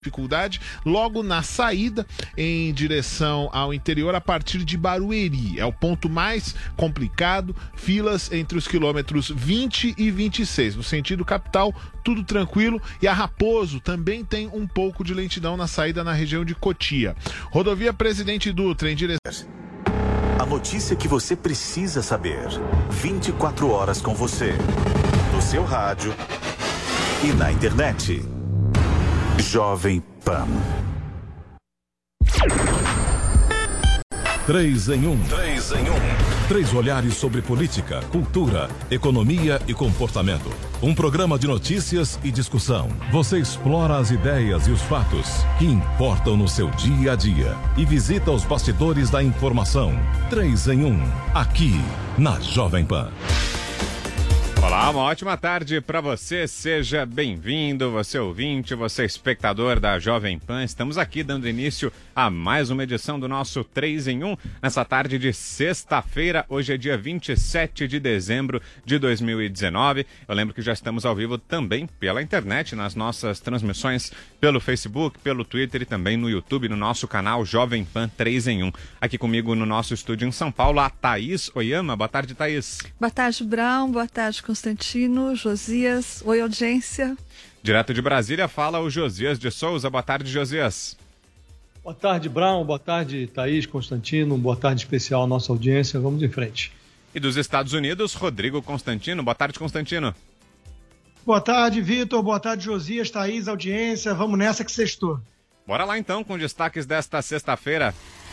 dificuldade logo na saída em direção ao interior a partir de Barueri. É o ponto mais complicado, filas entre os quilômetros 20 e 26. No sentido capital, tudo tranquilo, e a Raposo também tem um pouco de lentidão na saída na região de Cotia. Rodovia Presidente Dutra em direção... A notícia que você precisa saber. 24 horas com você. No seu rádio e na internet. Jovem Pan. 3 em 1. 3 em 1. 3 olhares sobre política, cultura, economia e comportamento. Um programa de notícias e discussão. Você explora as ideias e os fatos que importam no seu dia a dia e visita os bastidores da informação. 3 em 1. Aqui na Jovem Pan. Olá, uma ótima tarde para você, seja bem-vindo, você ouvinte, você espectador da Jovem Pan. Estamos aqui dando início a mais uma edição do nosso 3 em 1, nessa tarde de sexta-feira. Hoje é dia 27 de dezembro de 2019. Eu lembro que já estamos ao vivo também pela internet, nas nossas transmissões pelo Facebook, pelo Twitter e também no YouTube, no nosso canal Jovem Pan 3 em 1. Aqui comigo no nosso estúdio em São Paulo, a Thaís Oyama. Boa tarde, Thaís. Boa tarde, Brown. Boa tarde, Constantino, Josias. Oi, audiência. Direto de Brasília fala o Josias de Souza. Boa tarde, Josias. Boa tarde, Brown. Boa tarde, Thaís, Constantino. Boa tarde especial à nossa audiência. Vamos em frente. E dos Estados Unidos, Rodrigo Constantino. Boa tarde, Constantino. Boa tarde, Vitor. Boa tarde, Josias, Thaís, audiência. Vamos nessa que sextou. Bora lá então com destaques desta sexta-feira.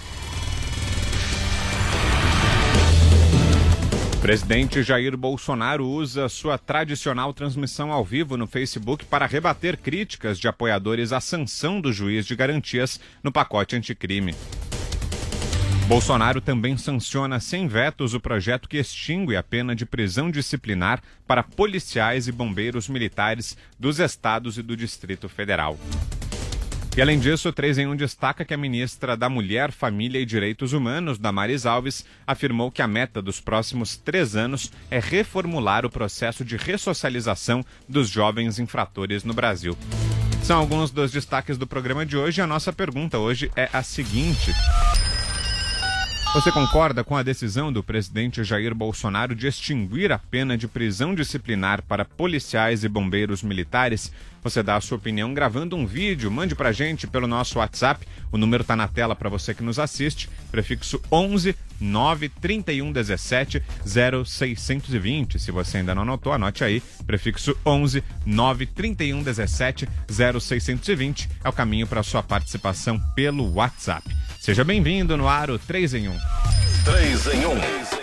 Presidente Jair Bolsonaro usa sua tradicional transmissão ao vivo no Facebook para rebater críticas de apoiadores à sanção do juiz de garantias no pacote anticrime. Bolsonaro também sanciona sem vetos o projeto que extingue a pena de prisão disciplinar para policiais e bombeiros militares dos estados e do Distrito Federal. E além disso, o 3 em 1 destaca que a ministra da Mulher, Família e Direitos Humanos, Damares Alves, afirmou que a meta dos próximos 3 anos é reformular o processo de ressocialização dos jovens infratores no Brasil. São alguns dos destaques do programa de hoje. A nossa pergunta hoje é a seguinte: você concorda com a decisão do presidente Jair Bolsonaro de extinguir a pena de prisão disciplinar para policiais e bombeiros militares? Você dá a sua opinião gravando um vídeo, mande pra gente pelo nosso WhatsApp. O número tá na tela para você que nos assiste. Prefixo 11 931 17 0620. Se você ainda não anotou, anote aí. Prefixo 11 931 17 0620 é o caminho para sua participação pelo WhatsApp. Seja bem-vindo no ar o 3 em 1. 3 em 1.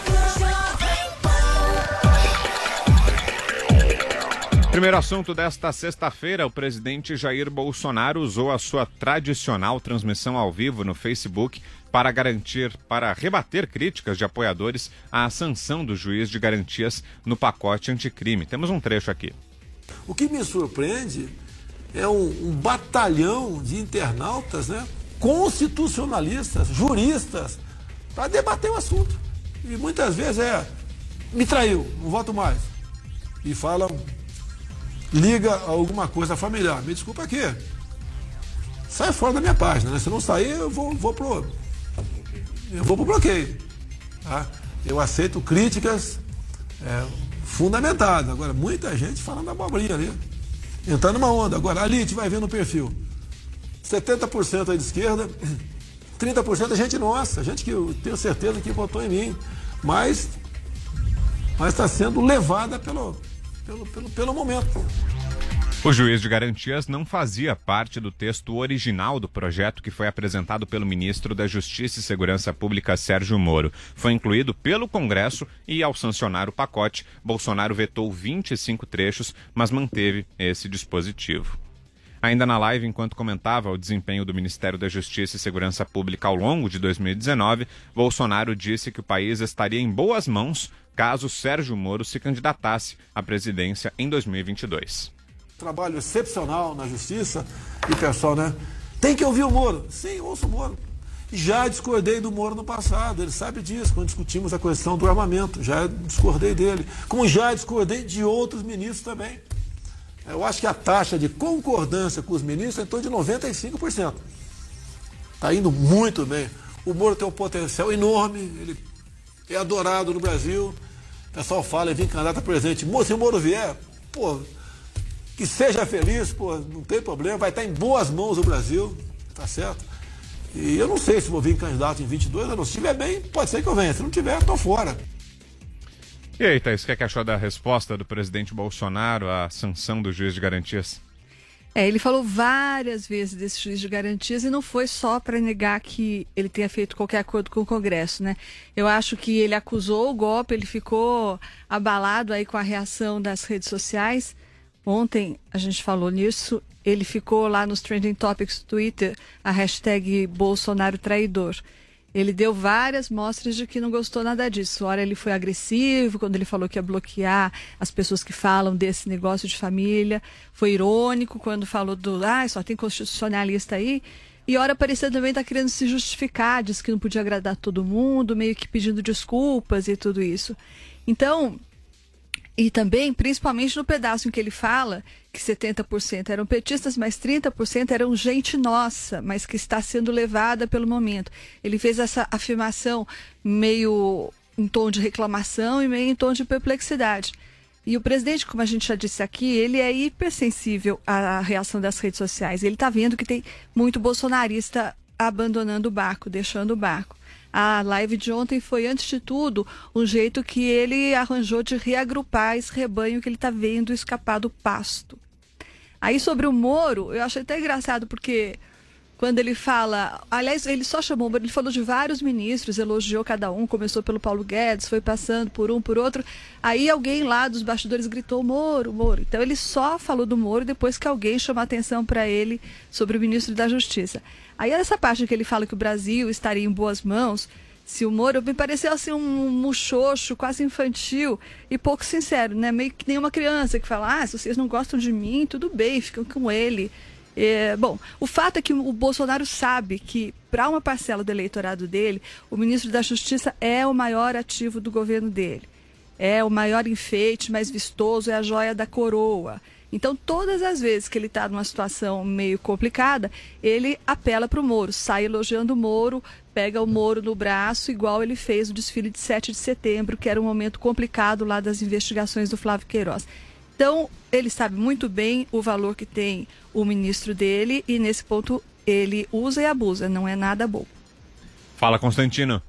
Primeiro assunto desta sexta-feira, o presidente Jair Bolsonaro usou a sua tradicional transmissão ao vivo no Facebook para rebater críticas de apoiadores à sanção do juiz de garantias no pacote anticrime. Temos um trecho aqui. O que me surpreende é um batalhão de internautas, né, constitucionalistas, juristas, para debater o assunto. E muitas vezes me traiu, não voto mais. E falam, liga a alguma coisa familiar. Me desculpa aqui. Sai fora da minha página, né? Se não sair, eu vou pro bloqueio. Tá? Eu aceito críticas fundamentadas. Agora, muita gente falando abobrinha ali. Entrando numa onda. Agora, ali a gente vai ver no perfil. 70% aí de esquerda, 30% é gente nossa, gente que eu tenho certeza que votou em mim. Mas está sendo levada pelo momento. O juiz de garantias não fazia parte do texto original do projeto que foi apresentado pelo ministro da Justiça e Segurança Pública, Sérgio Moro. Foi incluído pelo Congresso e, ao sancionar o pacote, Bolsonaro vetou 25 trechos, mas manteve esse dispositivo. Ainda na live, enquanto comentava o desempenho do Ministério da Justiça e Segurança Pública ao longo de 2019, Bolsonaro disse que o país estaria em boas mãos caso Sérgio Moro se candidatasse à presidência em 2022. Trabalho excepcional na Justiça e, pessoal, né? Tem que ouvir o Moro. Sim, ouço o Moro. Já discordei do Moro no passado, ele sabe disso, quando discutimos a questão do armamento, já discordei dele. Como já discordei de outros ministros também. Eu acho que a taxa de concordância com os ministros é em torno de 95%. Está indo muito bem. O Moro tem um potencial enorme, ele é adorado no Brasil. O pessoal fala em vir candidato a presidente. Se o Moro vier, pô, que seja feliz, pô, não tem problema, vai estar em boas mãos o Brasil, tá certo? E eu não sei se vou vir candidato em 22 anos. Se estiver bem, pode ser que eu venha. Se não tiver, eu tô fora. E aí, Thaís, o que achou da resposta do presidente Bolsonaro à sanção do juiz de garantias? Ele falou várias vezes desse juiz de garantias e não foi só para negar que ele tenha feito qualquer acordo com o Congresso, né? Eu acho que ele acusou o golpe, ele ficou abalado aí com a reação das redes sociais. Ontem a gente falou nisso, ele ficou lá nos Trending Topics do Twitter, a hashtag Bolsonaro traidor. Ele deu várias mostras de que não gostou nada disso. Ora, ele foi agressivo quando ele falou que ia bloquear as pessoas que falam desse negócio de família. Foi irônico quando falou só tem constitucionalista aí. E ora, parecia também estar querendo se justificar, disse que não podia agradar todo mundo, meio que pedindo desculpas e tudo isso. Então, e também, principalmente no pedaço em que ele fala que 70% eram petistas, mas 30% eram gente nossa, mas que está sendo levada pelo momento. Ele fez essa afirmação meio em tom de reclamação e meio em tom de perplexidade. E o presidente, como a gente já disse aqui, ele é hipersensível à reação das redes sociais. Ele está vendo que tem muito bolsonarista abandonando o barco, deixando o barco. A live de ontem foi, antes de tudo, um jeito que ele arranjou de reagrupar esse rebanho que ele está vendo escapar do pasto. Aí, sobre o Moro, eu achei até engraçado, porque quando ele fala... Aliás, ele só chamou, ele falou de vários ministros, elogiou cada um, começou pelo Paulo Guedes, foi passando por um, por outro. Aí alguém lá dos bastidores gritou, Moro, Moro. Então ele só falou do Moro depois que alguém chamou a atenção para ele sobre o ministro da Justiça. Aí essa parte que ele fala que o Brasil estaria em boas mãos, se o Moro, me pareceu assim um muxoxo, quase infantil e pouco sincero, né? Meio que nem uma criança que fala, se vocês não gostam de mim, tudo bem, ficam com ele. Bom, o fato é que o Bolsonaro sabe que, para uma parcela do eleitorado dele, o ministro da Justiça é o maior ativo do governo dele. É o maior enfeite, mais vistoso, é a joia da coroa. Então, todas as vezes que ele está numa situação meio complicada, ele apela para o Moro, sai elogiando o Moro, pega o Moro no braço, igual ele fez no desfile de 7 de setembro, que era um momento complicado lá das investigações do Flávio Queiroz. Então, ele sabe muito bem o valor que tem o ministro dele e, nesse ponto, ele usa e abusa, não é nada bom. Fala, Constantino.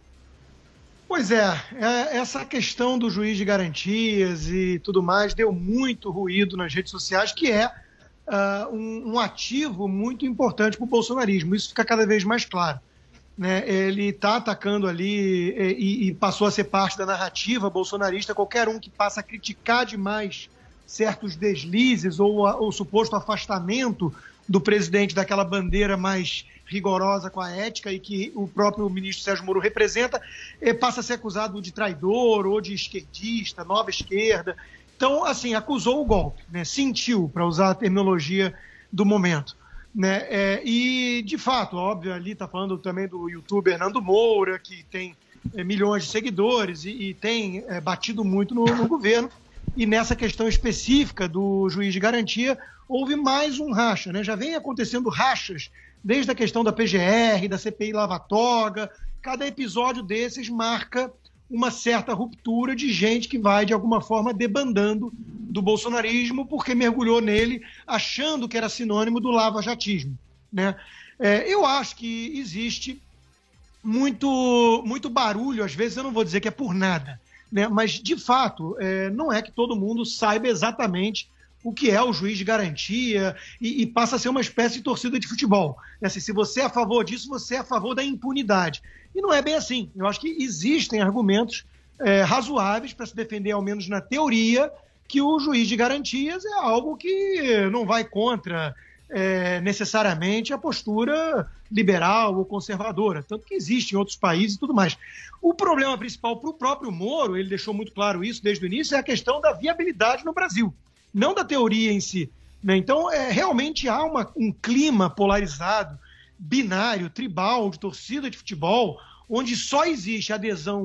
Pois essa questão do juiz de garantias e tudo mais deu muito ruído nas redes sociais, que é um ativo muito importante para o bolsonarismo. Isso fica cada vez mais claro, né? Ele está atacando ali e passou a ser parte da narrativa bolsonarista. Qualquer um que passa a criticar demais certos deslizes ou o suposto afastamento do presidente daquela bandeira mais rigorosa com a ética e que o próprio ministro Sérgio Moro representa, passa a ser acusado de traidor ou de esquerdista, nova esquerda. Então, assim, acusou o golpe, né? Sentiu, para usar a terminologia do momento, né? E, de fato, óbvio, ali está falando também do youtuber Nando Moura, que tem milhões de seguidores e tem batido muito no governo. E nessa questão específica do juiz de garantia, houve mais um racha, né? Já vem acontecendo rachas desde a questão da PGR, da CPI Lava Toga. Cada episódio desses marca uma certa ruptura de gente que vai, de alguma forma, debandando do bolsonarismo porque mergulhou nele achando que era sinônimo do lavajatismo, né? Eu acho que existe muito barulho, às vezes eu não vou dizer que é por nada, né? Mas, de fato, não é que todo mundo saiba exatamente o que é o juiz de garantia e passa a ser uma espécie de torcida de futebol. Assim, se você é a favor disso, você é a favor da impunidade. E não é bem assim. Eu acho que existem argumentos razoáveis para se defender, ao menos na teoria, que o juiz de garantias é algo que não vai contra necessariamente a postura liberal ou conservadora, tanto que existe em outros países e tudo mais. O problema principal para o próprio Moro, ele deixou muito claro isso desde o início, é a questão da viabilidade no Brasil, não da teoria em si, né? Então, realmente há um clima polarizado, binário, tribal, de torcida de futebol, onde só existe adesão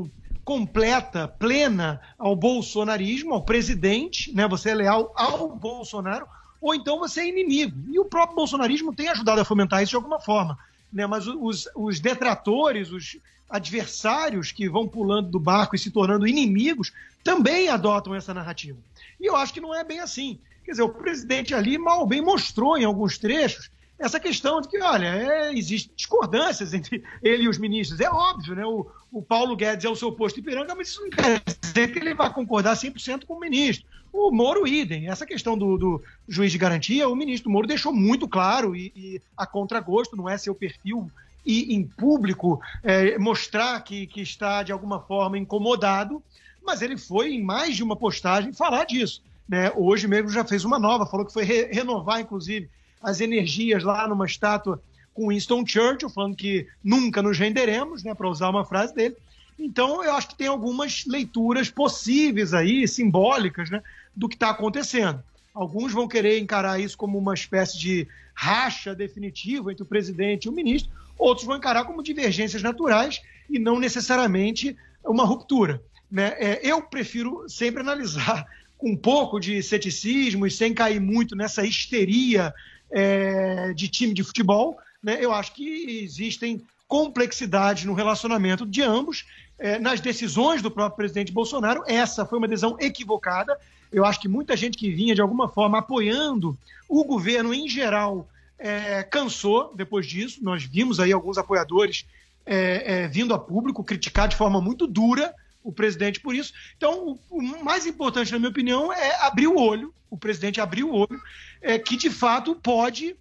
completa, plena ao bolsonarismo, ao presidente, né? Você é leal ao Bolsonaro, ou então você é inimigo. E o próprio bolsonarismo tem ajudado a fomentar isso de alguma forma, né? Mas os detratores, os adversários que vão pulando do barco e se tornando inimigos, também adotam essa narrativa. E eu acho que não é bem assim. Quer dizer, o presidente ali mal ou bem mostrou em alguns trechos essa questão de que, olha, existem discordâncias entre ele e os ministros. É óbvio, né? O Paulo Guedes é o seu posto Ipiranga, mas isso não quer dizer que ele vai concordar 100% com o ministro. O Moro, idem. Essa questão do juiz de garantia, o ministro Moro deixou muito claro, e a contragosto, não é seu perfil, e em público mostrar que está, de alguma forma, incomodado, mas ele foi, em mais de uma postagem, falar disso, né? Hoje mesmo já fez uma nova, falou que foi renovar, inclusive, as energias lá numa estátua com Winston Churchill, falando que nunca nos renderemos, né, para usar uma frase dele. Então, eu acho que tem algumas leituras possíveis aí, simbólicas, né, do que está acontecendo. Alguns vão querer encarar isso como uma espécie de racha definitiva entre o presidente e o ministro, outros vão encarar como divergências naturais e não necessariamente uma ruptura, né? Eu prefiro sempre analisar com um pouco de ceticismo e sem cair muito nessa histeria de time de futebol, né? Eu acho que existem complexidades no relacionamento de ambos, nas decisões do próprio presidente Bolsonaro. Essa foi uma decisão equivocada. Eu acho que muita gente que vinha, de alguma forma, apoiando o governo em geral, cansou depois disso. Nós vimos aí alguns apoiadores vindo a público criticar de forma muito dura o presidente por isso. Então, o mais importante, na minha opinião, é abrir o olho, o presidente abrir o olho, que de fato pode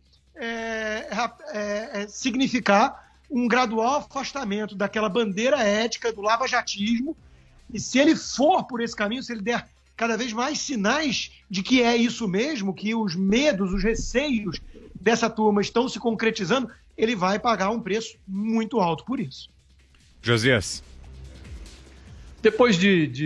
significar um gradual afastamento daquela bandeira ética do lavajatismo, e se ele for por esse caminho, se ele der cada vez mais sinais de que é isso mesmo, que os medos, os receios dessa turma estão se concretizando, ele vai pagar um preço muito alto por isso. Josias. Depois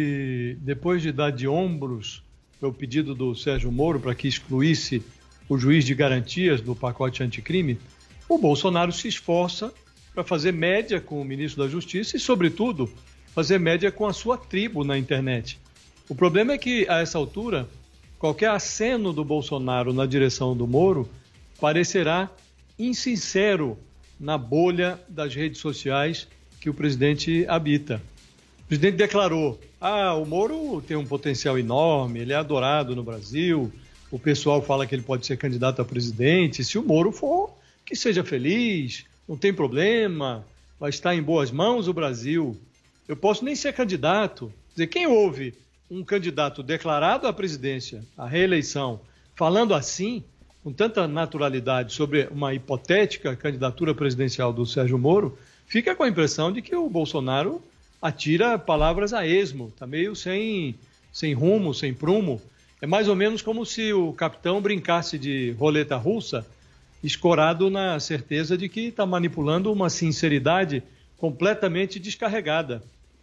de dar de ombros para o pedido do Sérgio Moro para que excluísse o juiz de garantias do pacote anticrime, o Bolsonaro se esforça para fazer média com o ministro da Justiça e, sobretudo, fazer média com a sua tribo na internet. O problema é que, a essa altura, qualquer aceno do Bolsonaro na direção do Moro parecerá insincero na bolha das redes sociais que o presidente habita. O presidente declarou: o Moro tem um potencial enorme, ele é adorado no Brasil, o pessoal fala que ele pode ser candidato a presidente, se o Moro for, que seja feliz, não tem problema, vai estar em boas mãos o Brasil. Eu posso nem ser candidato. Quer dizer, quem ouve um candidato declarado à presidência, à reeleição, falando assim, com tanta naturalidade, sobre uma hipotética candidatura presidencial do Sérgio Moro, fica com a impressão de que o Bolsonaro atira palavras a esmo, está meio sem rumo, sem prumo. É mais ou menos como se o capitão brincasse de roleta russa, escorado na certeza de que está manipulando uma sinceridade completamente descarregada.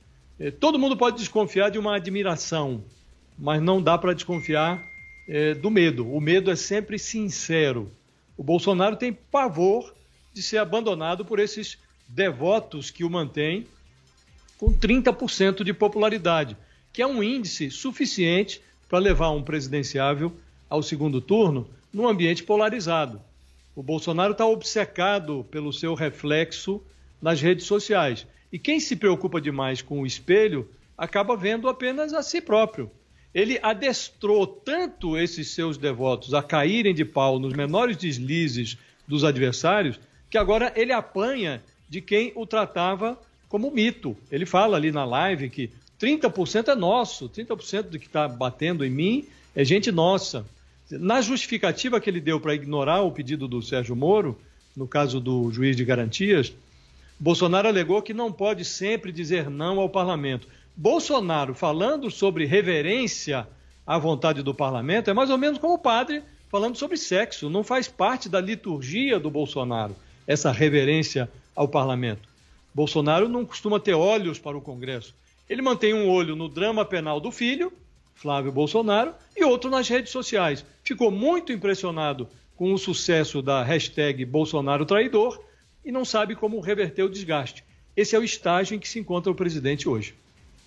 Todo mundo pode desconfiar de uma admiração, mas não dá para desconfiar do medo. O medo é sempre sincero. O Bolsonaro tem pavor de ser abandonado por esses devotos que o mantêm com 30% de popularidade, que é um índice suficiente para levar um presidenciável ao segundo turno num ambiente polarizado. O Bolsonaro está obcecado pelo seu reflexo nas redes sociais. E quem se preocupa demais com o espelho acaba vendo apenas a si próprio. Ele adestrou tanto esses seus devotos a caírem de pau nos menores deslizes dos adversários, que agora ele apanha de quem o tratava como mito. Ele fala ali na live que 30% é nosso, 30% do que está batendo em mim é gente nossa. Na justificativa que ele deu para ignorar o pedido do Sérgio Moro, no caso do juiz de garantias, Bolsonaro alegou que não pode sempre dizer não ao parlamento. Bolsonaro, falando sobre reverência à vontade do parlamento, é mais ou menos como o padre falando sobre sexo. Não faz parte da liturgia do Bolsonaro essa reverência ao parlamento. Bolsonaro não costuma ter olhos para o Congresso. Ele mantém um olho no drama penal do filho, Flávio Bolsonaro, e outro nas redes sociais. Ficou muito impressionado com o sucesso da hashtag Bolsonaro traidor e não sabe como reverter o desgaste. Esse é o estágio em que se encontra o presidente hoje.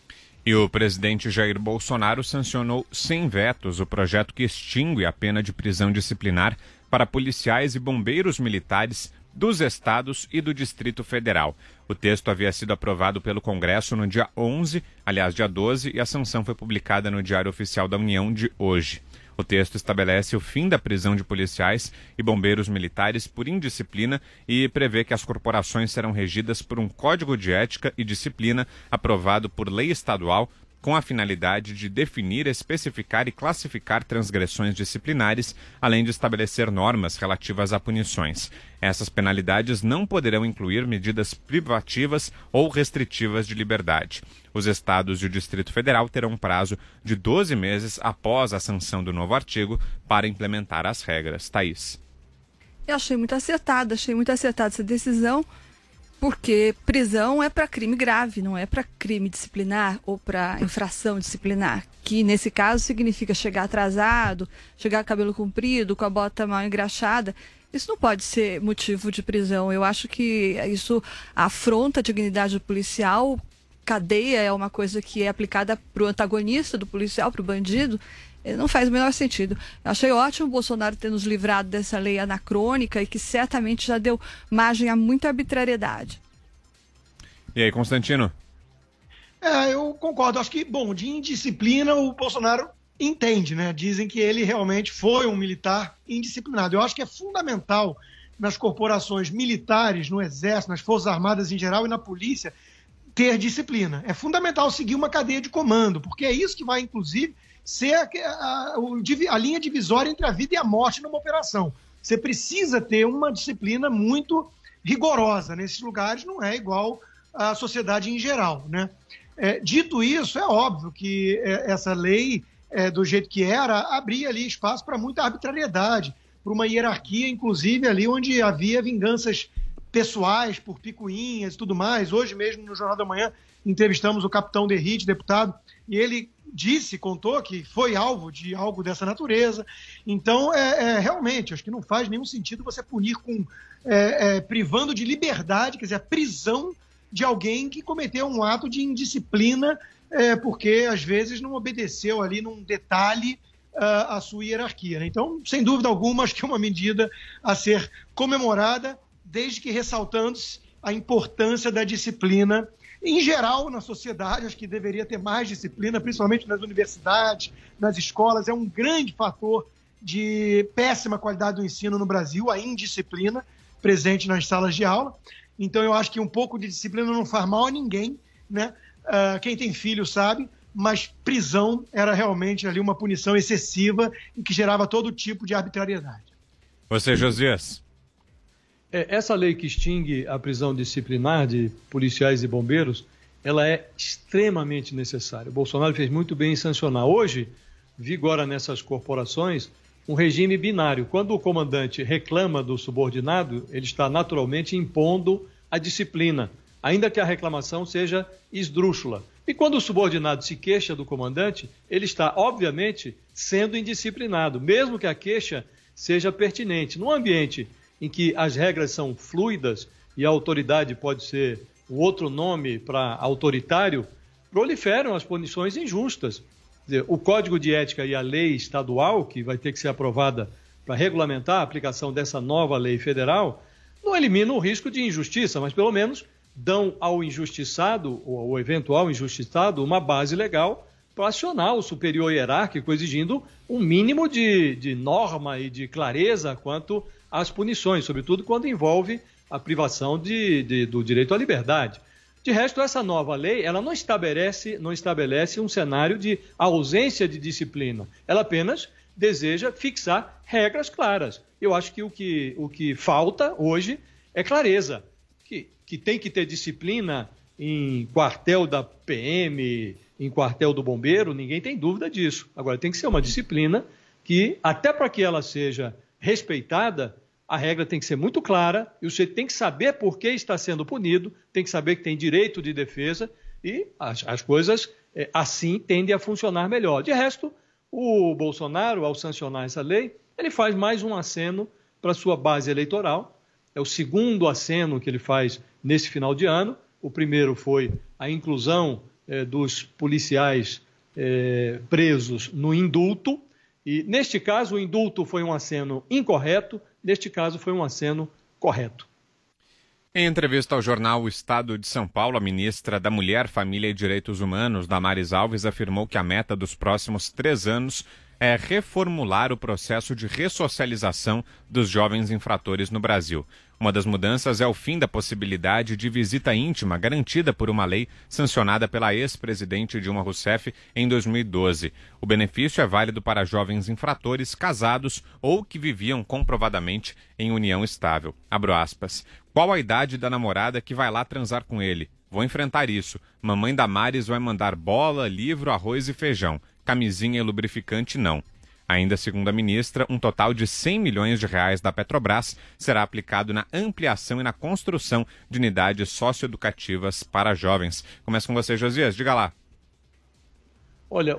E o presidente Jair Bolsonaro sancionou sem vetos o projeto que extingue a pena de prisão disciplinar para policiais e bombeiros militares dos estados e do Distrito Federal. O texto havia sido aprovado pelo Congresso no dia 11, aliás, dia 12, e a sanção foi publicada no Diário Oficial da União de hoje. O texto estabelece o fim da prisão de policiais e bombeiros militares por indisciplina e prevê que as corporações serão regidas por um código de ética e disciplina aprovado por lei estadual com a finalidade de definir, especificar e classificar transgressões disciplinares, além de estabelecer normas relativas a punições. Essas penalidades não poderão incluir medidas privativas ou restritivas de liberdade. Os estados e o Distrito Federal terão um prazo de 12 meses após a sanção do novo artigo para implementar as regras. Thaís. Eu achei muito acertada essa decisão, porque prisão é para crime grave, não é para crime disciplinar ou para infração disciplinar, que nesse caso significa chegar atrasado, chegar com cabelo comprido, com a bota mal engraxada. Isso não pode ser motivo de prisão. Eu acho que isso afronta a dignidade do policial. Cadeia é uma coisa que é aplicada para o antagonista do policial, para o bandido. Não faz o menor sentido. Eu achei ótimo o Bolsonaro ter nos livrado dessa lei anacrônica e que certamente já deu margem a muita arbitrariedade. E aí, Constantino? Eu concordo. Acho que, de indisciplina o Bolsonaro entende, né? Dizem que ele realmente foi um militar indisciplinado. Eu acho que é fundamental nas corporações militares, no Exército, nas Forças Armadas em geral e na polícia, ter disciplina. É fundamental seguir uma cadeia de comando, porque é isso que vai, inclusive, ser a linha divisória entre a vida e a morte numa operação. Você precisa ter uma disciplina muito rigorosa. Nesses lugares não é igual à sociedade em geral, né? Dito isso, é óbvio que essa lei, do jeito que era, abria ali espaço para muita arbitrariedade, para uma hierarquia, inclusive, ali onde havia vinganças pessoais por picuinhas e tudo mais. Hoje mesmo, no Jornal da Manhã, entrevistamos o capitão Derrite, deputado, e ele contou que foi alvo de algo dessa natureza. Então, realmente, acho que não faz nenhum sentido você punir privando de liberdade, quer dizer, a prisão de alguém que cometeu um ato de indisciplina, porque às vezes não obedeceu ali num detalhe a sua hierarquia, né? Então, sem dúvida alguma, acho que é uma medida a ser comemorada, desde que ressaltando-se a importância da disciplina em geral na sociedade. Acho que deveria ter mais disciplina, principalmente nas universidades, nas escolas. É um grande fator de péssima qualidade do ensino no Brasil, a indisciplina presente nas salas de aula. Então eu acho que um pouco de disciplina não faz mal a ninguém, né? Quem tem filho sabe, mas prisão era realmente ali uma punição excessiva e que gerava todo tipo de arbitrariedade. Você, Josias? Essa lei que extingue a prisão disciplinar de policiais e bombeiros, ela é extremamente necessária. O Bolsonaro fez muito bem em sancionar. Hoje, vigora nessas corporações um regime binário. Quando o comandante reclama do subordinado, ele está naturalmente impondo a disciplina, ainda que a reclamação seja esdrúxula. E quando o subordinado se queixa do comandante, ele está, obviamente, sendo indisciplinado, mesmo que a queixa seja pertinente. Num ambiente em que as regras são fluidas e a autoridade pode ser o outro nome para autoritário, proliferam as punições injustas. Quer dizer, o Código de Ética e a lei estadual, que vai ter que ser aprovada para regulamentar a aplicação dessa nova lei federal, não eliminam o risco de injustiça, mas pelo menos dão ao injustiçado, ou ao eventual injustiçado, uma base legal para acionar o superior hierárquico, exigindo um mínimo de norma e de clareza quanto às punições, sobretudo quando envolve a privação do direito à liberdade. De resto, essa nova lei, ela não estabelece um cenário de ausência de disciplina. Ela apenas deseja fixar regras claras. Eu acho que o que falta hoje é clareza. Que tem que ter disciplina em quartel da PM, em quartel do bombeiro, ninguém tem dúvida disso. Agora, tem que ser uma disciplina que, até para que ela seja respeitada, a regra tem que ser muito clara e o sujeito tem que saber por que está sendo punido, tem que saber que tem direito de defesa e as coisas assim tendem a funcionar melhor. De resto, o Bolsonaro, ao sancionar essa lei, ele faz mais um aceno para a sua base eleitoral. É o segundo aceno que ele faz nesse final de ano. O primeiro foi a inclusão dos policiais presos no indulto, e neste caso o indulto foi um aceno incorreto, neste caso foi um aceno correto. Em entrevista ao jornal O Estado de São Paulo, a ministra da Mulher, Família e Direitos Humanos, Damares Alves, afirmou que a meta dos próximos 3 anos é reformular o processo de ressocialização dos jovens infratores no Brasil. Uma das mudanças é o fim da possibilidade de visita íntima garantida por uma lei sancionada pela ex-presidente Dilma Rousseff em 2012. O benefício é válido para jovens infratores casados ou que viviam comprovadamente em união estável. Abro aspas. Qual a idade da namorada que vai lá transar com ele? Vou enfrentar isso. Mamãe Damares vai mandar bola, livro, arroz e feijão. Camisinha e lubrificante não. Ainda segundo a ministra, um total de 100 milhões de reais da Petrobras será aplicado na ampliação e na construção de unidades socioeducativas para jovens. Começa com você, Josias. Diga lá. Olha,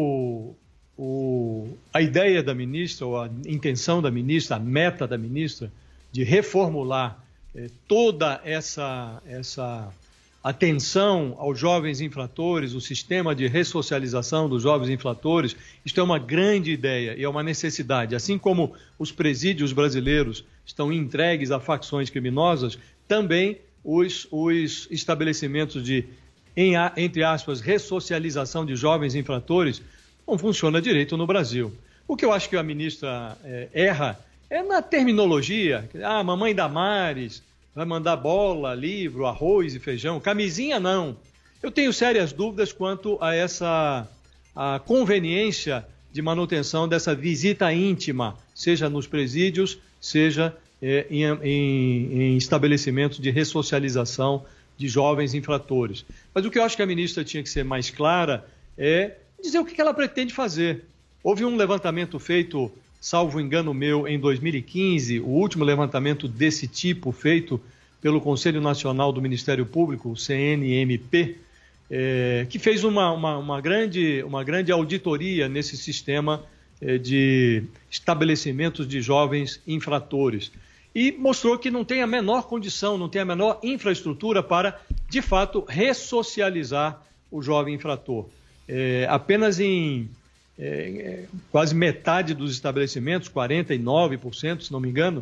a ideia da ministra, ou a intenção da ministra, a meta da ministra de reformular toda essa atenção aos jovens infratores, o sistema de ressocialização dos jovens infratores, isto é uma grande ideia e é uma necessidade. Assim como os presídios brasileiros estão entregues a facções criminosas, também os estabelecimentos de, entre aspas, ressocialização de jovens infratores não funciona direito no Brasil. O que eu acho que a ministra erra é na terminologia. Mamãe Damares vai mandar bola, livro, arroz e feijão. Camisinha, não. Eu tenho sérias dúvidas quanto a a conveniência de manutenção dessa visita íntima, seja nos presídios, seja em estabelecimentos de ressocialização de jovens infratores. Mas o que eu acho que a ministra tinha que ser mais clara é dizer o que ela pretende fazer. Houve um levantamento feito, salvo engano meu, em 2015, o último levantamento desse tipo feito pelo Conselho Nacional do Ministério Público, o CNMP, que fez uma grande auditoria nesse sistema de estabelecimentos de jovens infratores. E mostrou que não tem a menor condição, não tem a menor infraestrutura para, de fato, ressocializar o jovem infrator. Apenas em quase metade dos estabelecimentos, 49%, se não me engano,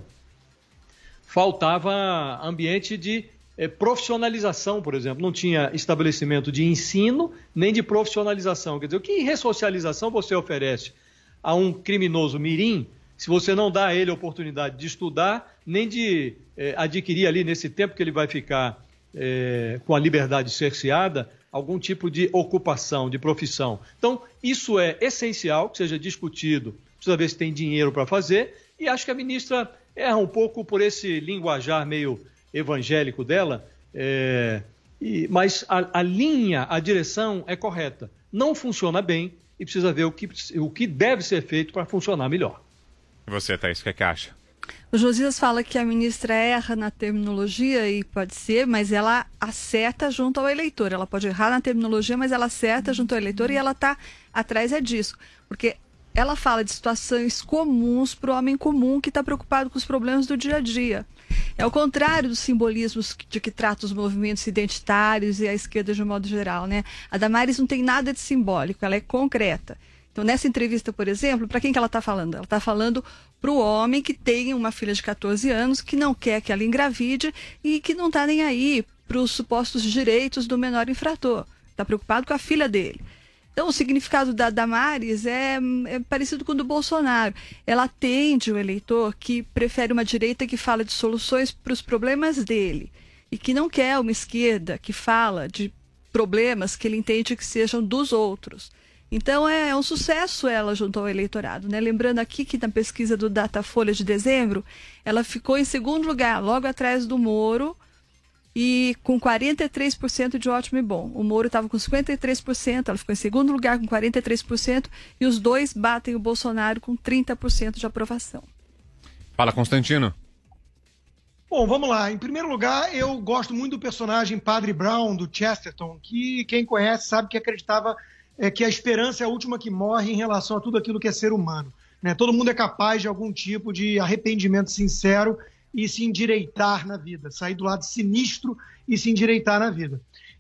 faltava ambiente de profissionalização, por exemplo. Não tinha estabelecimento de ensino nem de profissionalização. Quer dizer, o que ressocialização você oferece a um criminoso mirim se você não dá a ele a oportunidade de estudar, nem de adquirir ali, nesse tempo que ele vai ficar com a liberdade cerceada, algum tipo de ocupação, de profissão. Então, isso é essencial que seja discutido, precisa ver se tem dinheiro para fazer, e acho que a ministra erra um pouco por esse linguajar meio evangélico dela, mas a linha, a direção é correta. Não funciona bem e precisa ver o que deve ser feito para funcionar melhor. E você, Thaís, o que acha? O Josias fala que a ministra erra na terminologia, e pode ser, mas ela acerta junto ao eleitor. Ela pode errar na terminologia, mas ela acerta junto ao eleitor e ela está atrás disso. Porque ela fala de situações comuns para o homem comum que está preocupado com os problemas do dia a dia. É ao contrário dos simbolismos de que trata os movimentos identitários e a esquerda de um modo geral, né? A Damares não tem nada de simbólico, ela é concreta. Então, nessa entrevista, por exemplo, para quem que ela está falando? Ela está falando para o homem que tem uma filha de 14 anos, que não quer que ela engravide e que não está nem aí para os supostos direitos do menor infrator. Está preocupado com a filha dele. Então, o significado da Damares é parecido com o do Bolsonaro. Ela atende o eleitor que prefere uma direita que fala de soluções para os problemas dele e que não quer uma esquerda que fala de problemas que ele entende que sejam dos outros. Então, é um sucesso ela junto ao eleitorado, né? Lembrando aqui que na pesquisa do Datafolha de dezembro, ela ficou em segundo lugar, logo atrás do Moro, e com 43% de ótimo e bom. O Moro estava com 53%, ela ficou em segundo lugar com 43%, e os dois batem o Bolsonaro com 30% de aprovação. Fala, Constantino. Bom, vamos lá. Em primeiro lugar, eu gosto muito do personagem Padre Brown, do Chesterton, que quem conhece sabe que acreditava que a esperança é a última que morre em relação a tudo aquilo que é ser humano, né? Todo mundo é capaz de algum tipo de arrependimento sincero e se endireitar na vida, sair do lado sinistro e se endireitar na vida.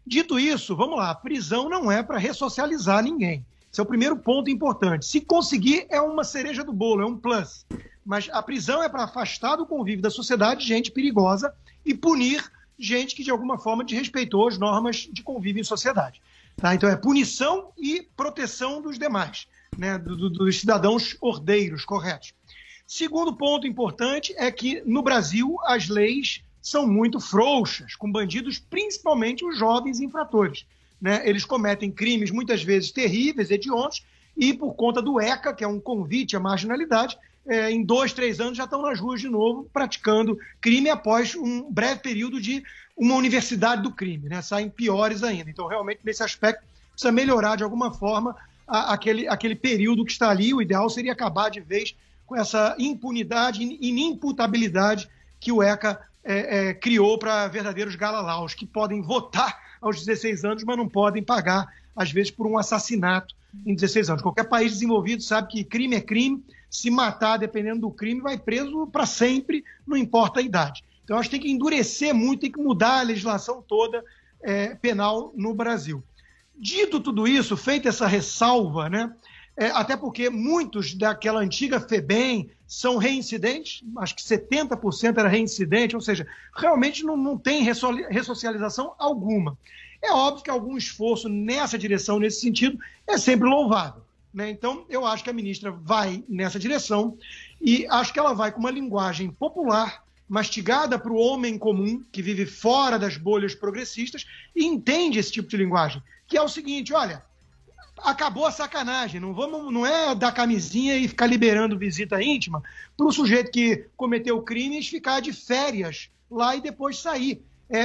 Dito isso, vamos lá, a prisão não é para ressocializar ninguém. Esse é o primeiro ponto importante. Se conseguir, é uma cereja do bolo, é um plus. Mas a prisão é para afastar do convívio da sociedade gente perigosa e punir gente que, de alguma forma, desrespeitou as normas de convívio em sociedade. Tá? Então, é punição e proteção dos demais, né? Dos cidadãos ordeiros, corretos. Segundo ponto importante é que, no Brasil, as leis são muito frouxas, com bandidos, principalmente os jovens infratores, né? Eles cometem crimes, muitas vezes, terríveis, hediondos, e por conta do ECA, que é um convite à marginalidade, em 2, 3 anos já estão nas ruas de novo, praticando crime após um breve período de uma universidade do crime, né? Saem piores ainda. Então, realmente, nesse aspecto, precisa melhorar, de alguma forma, aquele período que está ali. O ideal seria acabar de vez com essa impunidade e inimputabilidade que o ECA criou para verdadeiros galalaus, que podem votar aos 16 anos, mas não podem pagar, às vezes, por um assassinato em 16 anos. Qualquer país desenvolvido sabe que crime é crime, se matar, dependendo do crime, vai preso para sempre, não importa a idade. Então, acho que tem que endurecer muito, tem que mudar a legislação toda penal no Brasil. Dito tudo isso, feita essa ressalva, né? Até porque muitos daquela antiga FEBEM são reincidentes, acho que 70% era reincidente, ou seja, realmente não tem ressocialização alguma. É óbvio que algum esforço nessa direção, nesse sentido, é sempre louvável, né? Então, eu acho que a ministra vai nessa direção e acho que ela vai com uma linguagem popular, mastigada para o homem comum, que vive fora das bolhas progressistas e entende esse tipo de linguagem, que é o seguinte: olha, acabou a sacanagem, não é dar camisinha e ficar liberando visita íntima para o sujeito que cometeu crimes ficar de férias lá e depois sair.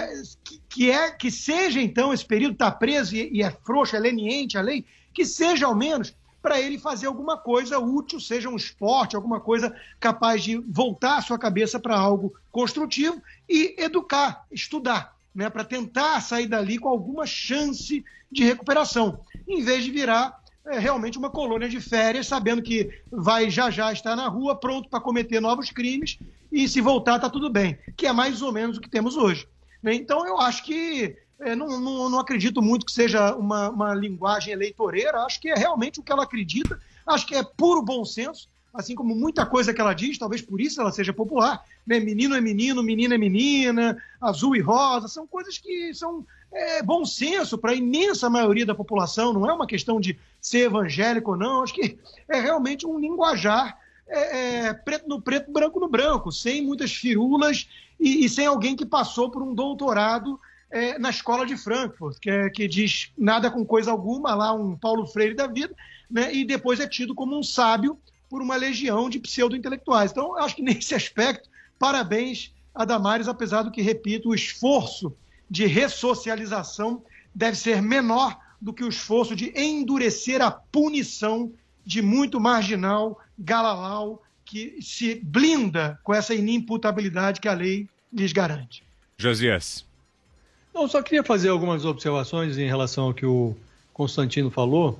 Que seja, então, esse período está preso e é frouxo, é leniente a lei, que seja ao menos para ele fazer alguma coisa útil, seja um esporte, alguma coisa capaz de voltar a sua cabeça para algo construtivo e educar, estudar, né, para tentar sair dali com alguma chance de recuperação, em vez de virar realmente uma colônia de férias, sabendo que vai já estar na rua, pronto para cometer novos crimes, e se voltar está tudo bem, que é mais ou menos o que temos hoje. Então, eu acho que não acredito muito que seja uma linguagem eleitoreira, acho que é realmente o que ela acredita, acho que é puro bom senso, assim como muita coisa que ela diz, talvez por isso ela seja popular, né? Menino é menino, menina é menina, azul e rosa, são coisas que são bom senso para a imensa maioria da população, não é uma questão de ser evangélico ou não, acho que é realmente um linguajar preto no preto, branco no branco, sem muitas firulas e sem alguém que passou por um doutorado na escola de Frankfurt, que diz nada com coisa alguma, lá um Paulo Freire da vida, né? E depois é tido como um sábio por uma legião de pseudo-intelectuais. Então, eu acho que nesse aspecto, parabéns a Damares, apesar do que, repito, o esforço de ressocialização deve ser menor do que o esforço de endurecer a punição de muito marginal, galalau, que se blinda com essa inimputabilidade que a lei lhes garante. Josias. Não, só queria fazer algumas observações em relação ao que o Constantino falou.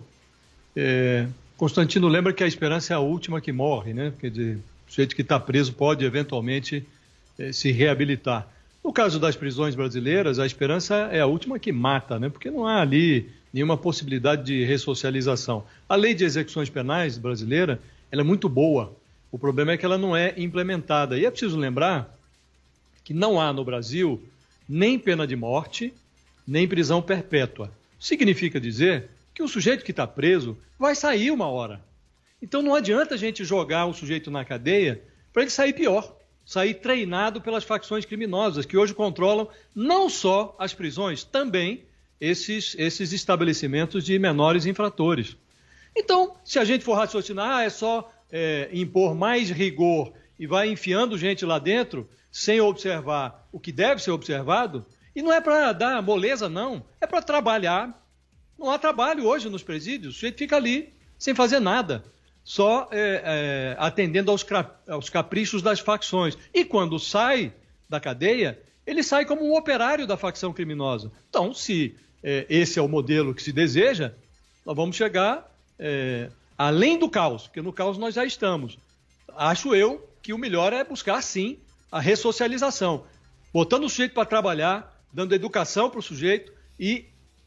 Constantino lembra que a esperança é a última que morre, né? Quer dizer, o sujeito que está preso pode eventualmente se reabilitar. No caso das prisões brasileiras, a esperança é a última que mata, né? Porque não há ali nenhuma possibilidade de ressocialização. A lei de execuções penais brasileira, ela é muito boa. O problema é que ela não é implementada. E é preciso lembrar que não há no Brasil nem pena de morte, nem prisão perpétua. Significa dizer que o sujeito que está preso vai sair uma hora. Então não adianta a gente jogar o sujeito na cadeia para ele sair pior, sair treinado pelas facções criminosas, que hoje controlam não só as prisões, também esses estabelecimentos de menores infratores. Então, se a gente for raciocinar, é só impor mais rigor e vai enfiando gente lá dentro, sem observar o que deve ser observado, e não é para dar moleza, não, é para trabalhar. Não há trabalho hoje nos presídios, o sujeito fica ali sem fazer nada, só atendendo aos caprichos das facções. E quando sai da cadeia, ele sai como um operário da facção criminosa. Então, se esse é o modelo que se deseja, nós vamos chegar além do caos, porque no caos nós já estamos. Acho eu que o melhor é buscar, sim, a ressocialização, botando o sujeito para trabalhar, dando educação para o sujeito e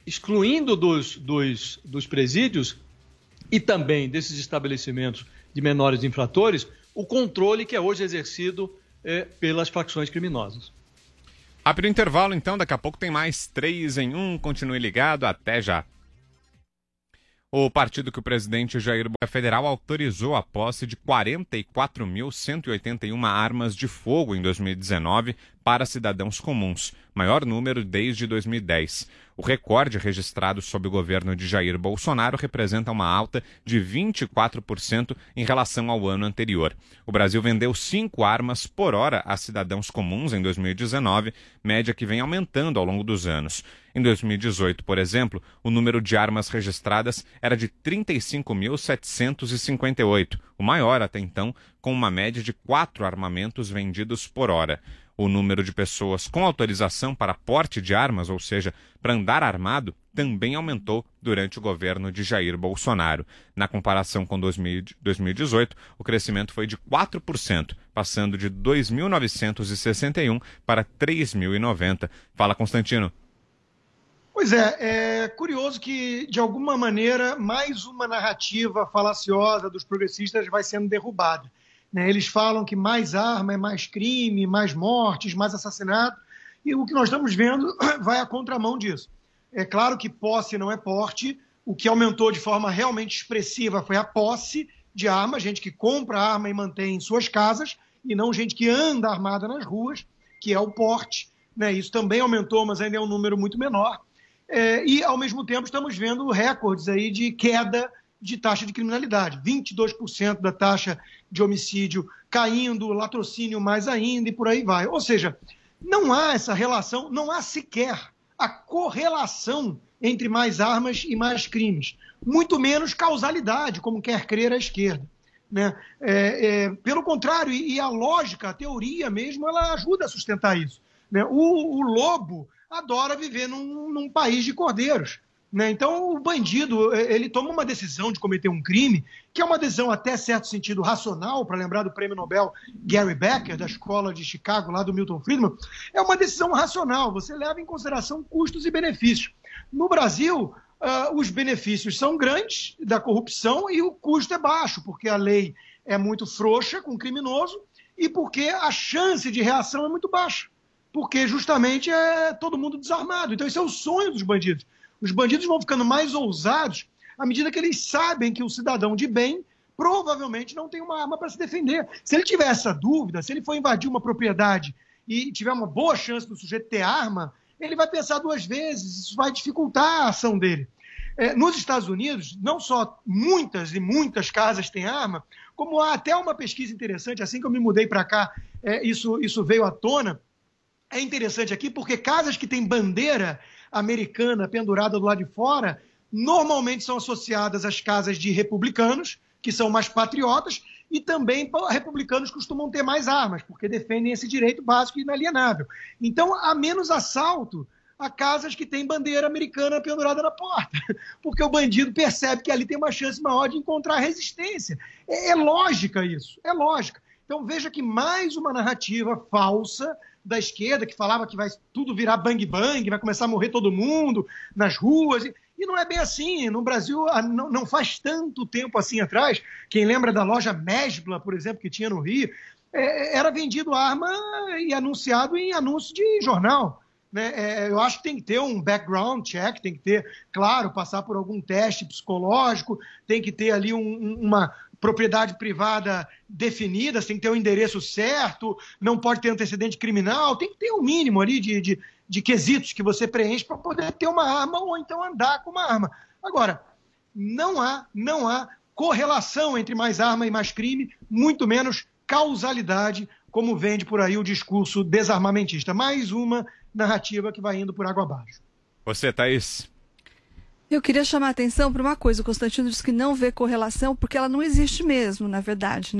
excluindo dos presídios e também desses estabelecimentos de menores infratores, o controle que é hoje exercido pelas facções criminosas. Abre o intervalo, então, daqui a pouco tem mais 3 em 1, continue ligado, até já. O partido que o presidente Jair Bolsonaro federal autorizou a posse de 44.181 armas de fogo em 2019 para cidadãos comuns, maior número desde 2010. O recorde registrado sob o governo de Jair Bolsonaro representa uma alta de 24% em relação ao ano anterior. O Brasil vendeu 5 armas por hora a cidadãos comuns em 2019, média que vem aumentando ao longo dos anos. Em 2018, por exemplo, o número de armas registradas era de 35.758, o maior até então, com uma média de 4 armamentos vendidos por hora. O número de pessoas com autorização para porte de armas, ou seja, para andar armado, também aumentou durante o governo de Jair Bolsonaro. Na comparação com 2018, o crescimento foi de 4%, passando de 2.961 para 3.090. Fala, Constantino. Pois é curioso que, de alguma maneira, mais uma narrativa falaciosa dos progressistas vai sendo derrubada. Eles falam que mais arma é mais crime, mais mortes, mais assassinato, e o que nós estamos vendo vai à contramão disso. É claro que posse não é porte, o que aumentou de forma realmente expressiva foi a posse de arma, gente que compra arma e mantém em suas casas, e não gente que anda armada nas ruas, que é o porte. Isso também aumentou, mas ainda é um número muito menor. E, ao mesmo tempo, estamos vendo recordes aí de queda de taxa de criminalidade, 22% da taxa de homicídio caindo, latrocínio mais ainda e por aí vai. Ou seja, não há essa relação, não há sequer a correlação entre mais armas e mais crimes, muito menos causalidade, como quer crer a esquerda. Pelo contrário, e a lógica, a teoria mesmo, ela ajuda a sustentar isso. O lobo adora viver num país de cordeiros. Então, o bandido, ele toma uma decisão de cometer um crime, que é uma decisão até certo sentido racional, para lembrar do prêmio Nobel Gary Becker, da escola de Chicago, lá do Milton Friedman, é uma decisão racional, você leva em consideração custos e benefícios. No Brasil, os benefícios são grandes da corrupção e o custo é baixo, porque a lei é muito frouxa com o criminoso e porque a chance de reação é muito baixa, porque justamente é todo mundo desarmado. Então, esse é o sonho dos bandidos. Os bandidos vão ficando mais ousados à medida que eles sabem que o cidadão de bem provavelmente não tem uma arma para se defender. Se ele tiver essa dúvida, se ele for invadir uma propriedade e tiver uma boa chance do sujeito ter arma, ele vai pensar 2 vezes, isso vai dificultar a ação dele. Nos Estados Unidos, não só muitas e muitas casas têm arma, como há até uma pesquisa interessante, assim que eu me mudei para cá, isso veio à tona. É interessante aqui porque casas que têm bandeira americana pendurada do lado de fora, normalmente são associadas às casas de republicanos, que são mais patriotas, e também republicanos costumam ter mais armas, porque defendem esse direito básico e inalienável. Então, há menos assalto a casas que têm bandeira americana pendurada na porta, porque o bandido percebe que ali tem uma chance maior de encontrar resistência. É lógica isso, é lógica. Então, veja que mais uma narrativa falsa da esquerda, que falava que vai tudo virar bang-bang, vai começar a morrer todo mundo nas ruas. E não é bem assim. No Brasil, não faz tanto tempo assim atrás, quem lembra da loja Mesbla, por exemplo, que tinha no Rio, era vendido arma e anunciado em anúncio de jornal. Eu acho que tem que ter um background check, tem que ter, claro, passar por algum teste psicológico, tem que ter ali uma propriedade privada definida, tem que ter o endereço certo, não pode ter antecedente criminal, tem que ter um mínimo ali de quesitos que você preenche para poder ter uma arma ou então andar com uma arma. Agora, não há correlação entre mais arma e mais crime, muito menos causalidade, como vende por aí o discurso desarmamentista. Mais uma narrativa que vai indo por água abaixo. Você, Thaís? Eu queria chamar a atenção para uma coisa. O Constantino disse que não vê correlação porque ela não existe mesmo, na verdade,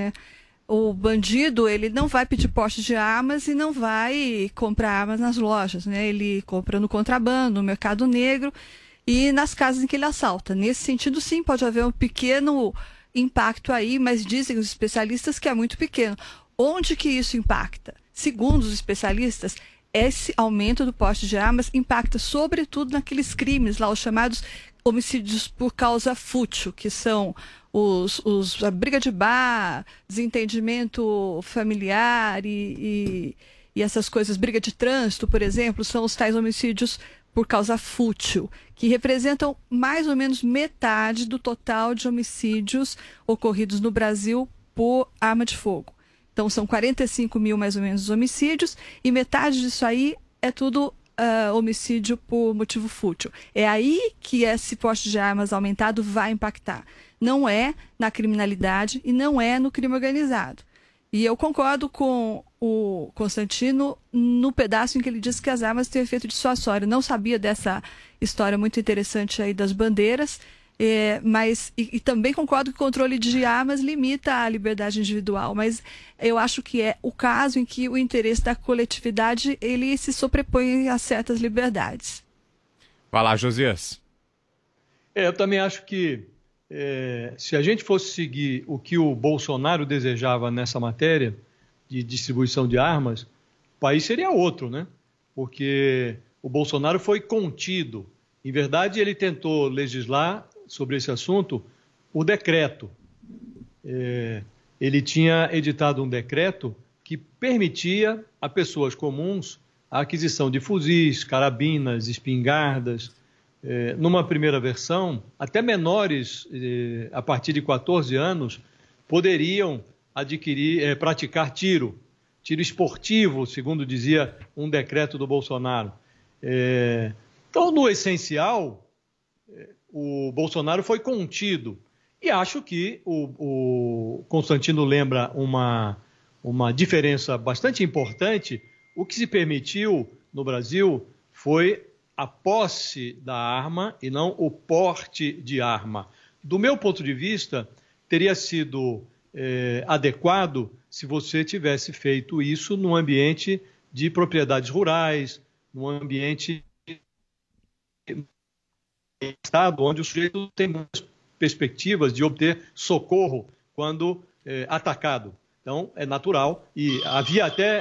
O bandido, ele não vai pedir porte de armas e não vai comprar armas nas lojas, Ele compra no contrabando, no mercado negro e nas casas em que ele assalta. Nesse sentido, sim, pode haver um pequeno impacto aí, mas dizem os especialistas que é muito pequeno. Onde que isso impacta? Segundo os especialistas, esse aumento do porte de armas impacta sobretudo naqueles crimes lá, os chamados homicídios por causa fútil, que são a briga de bar, desentendimento familiar e essas coisas, briga de trânsito, por exemplo, são os tais homicídios por causa fútil, que representam mais ou menos metade do total de homicídios ocorridos no Brasil por arma de fogo. Então, são 45 mil, mais ou menos, homicídios, e metade disso aí é tudo homicídio por motivo fútil. É aí que esse porte de armas aumentado vai impactar. Não é na criminalidade e não é no crime organizado. E eu concordo com o Constantino no pedaço em que ele diz que as armas têm efeito dissuasório. Não sabia dessa história muito interessante aí das bandeiras, mas também concordo que o controle de armas limita a liberdade individual, mas eu acho que é o caso em que o interesse da coletividade ele se sobrepõe a certas liberdades. Vai lá, Josias. Eu também acho que se a gente fosse seguir o que o Bolsonaro desejava nessa matéria de distribuição de armas, o país seria outro, né? Porque o Bolsonaro foi contido. Em verdade, ele tentou legislar sobre esse assunto o decreto. Ele tinha editado um decreto que permitia a pessoas comuns a aquisição de fuzis, carabinas, espingardas. Numa primeira versão, até menores a partir de 14 anos poderiam praticar tiro esportivo, segundo dizia um decreto do Bolsonaro. Então, no essencial, o Bolsonaro foi contido. E acho que o Constantino lembra uma diferença bastante importante. O que se permitiu no Brasil foi a posse da arma e não o porte de arma. Do meu ponto de vista, teria sido adequado se você tivesse feito isso num ambiente de propriedades rurais, num ambiente estado onde o sujeito tem muitas perspectivas de obter socorro quando atacado. Então, é natural. E havia até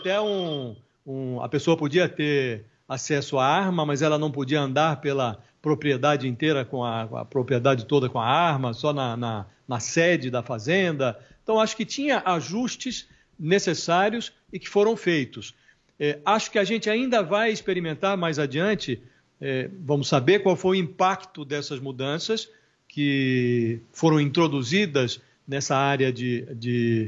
a pessoa podia ter acesso à arma, mas ela não podia andar pela propriedade inteira, com a propriedade toda com a arma, só na sede da fazenda. Então, acho que tinha ajustes necessários e que foram feitos. Acho que a gente ainda vai experimentar mais adiante, vamos saber qual foi o impacto dessas mudanças que foram introduzidas nessa área de